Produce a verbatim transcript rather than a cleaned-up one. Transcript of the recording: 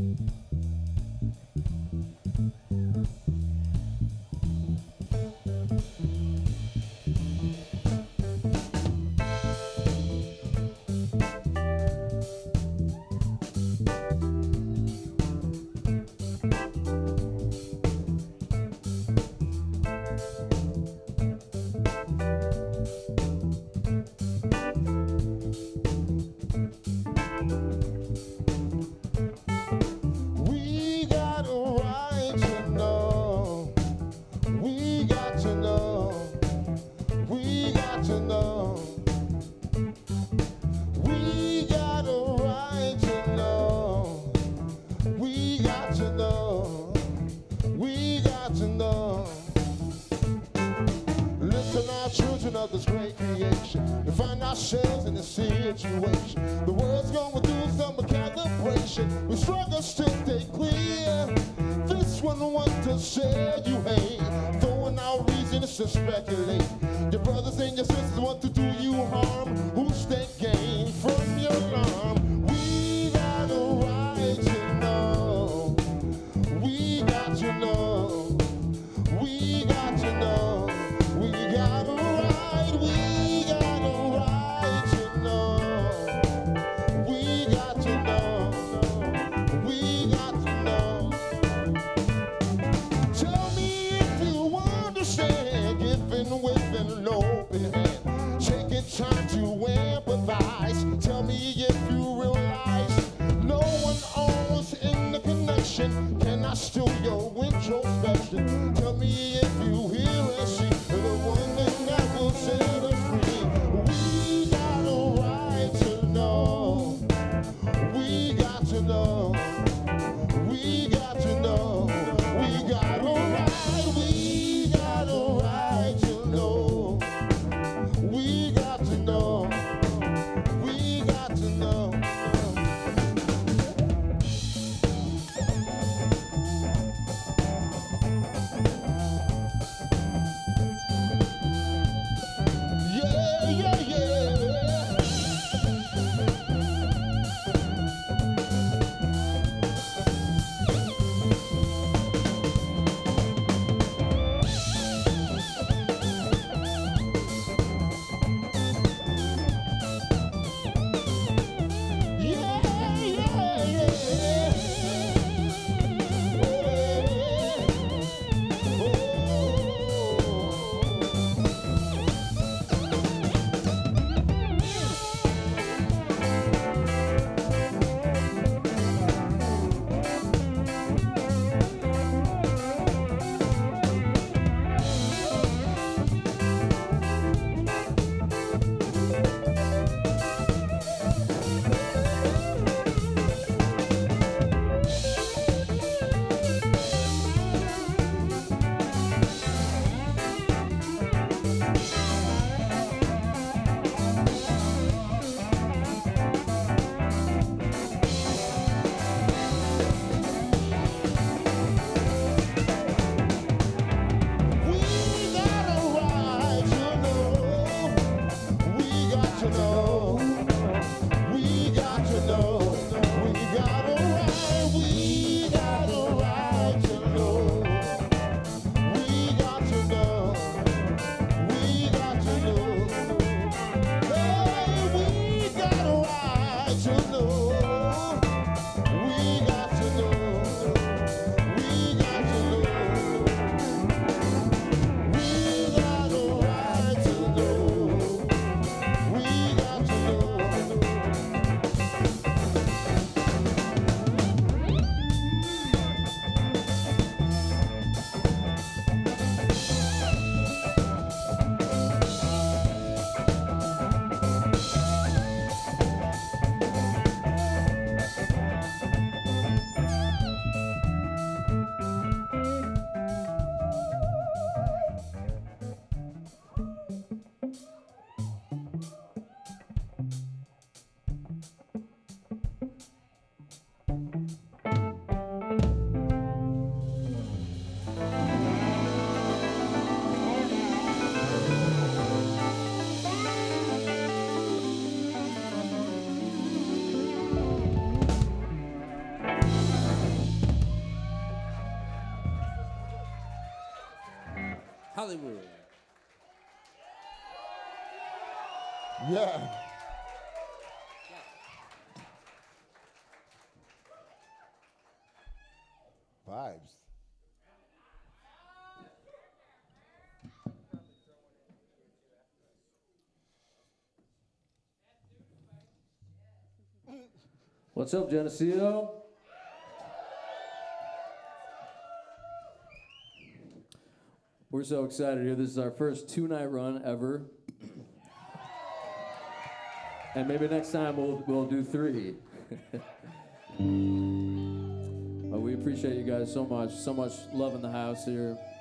We got a right to know. We got to know. We got to know. We got a right to know. We got to know. We got to know. Listen, our children of this great creation, we find ourselves in a situation. The world's going through some calibration. We struggle to stay clear. This one wants to share you hate, throwing out reasons to speculate. Your brothers and your sisters want to do you harm. Who's that gain from your alarm? We got a right to know. We got to know. We got to know. We got a right. We got a right to know. We got to know. We got to know. Tell me if you understand, giving with an open hand, taking time to empathize. Tell me if you really Hollywood. Yeah. Vibes. What's up, Geneseo? We're so excited here. This is our first two-night run ever. And maybe next time we'll we'll do three. But we appreciate you guys so much. So much love in the house here.